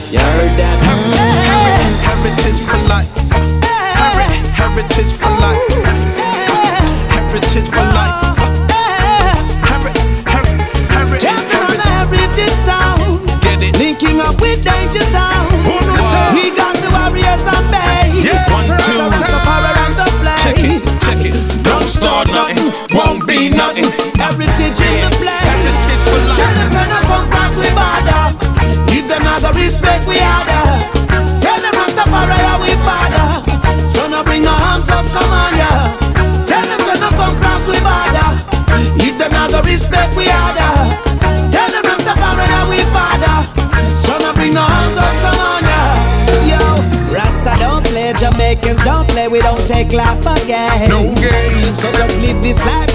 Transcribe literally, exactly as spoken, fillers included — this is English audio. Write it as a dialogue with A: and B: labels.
A: You heard that?
B: Heritage for life. Heritage for life. Heritage for life.
A: Jumping on the heritage sound.
B: Get it?
A: Linking up with danger sound. We got the warriors on base.
B: Yes, one, two.
A: The power and the place.
B: Check it, check it. Don't start nothing, won't be nothing.
A: Heritage in the place.
B: Heritage for life.
A: Tell them to not come cross we border. If them not go respect we order. Tell them Rastafari are we father. So no bring no arms us come on ya. Tell them to not come cross we border. If them not go respect we order. Tell them Rastafari are we father. So no bring no arms us come on ya. Yo, Rasta don't play, Jamaicans don't play. We don't take life again.
B: No games.
A: So just live this life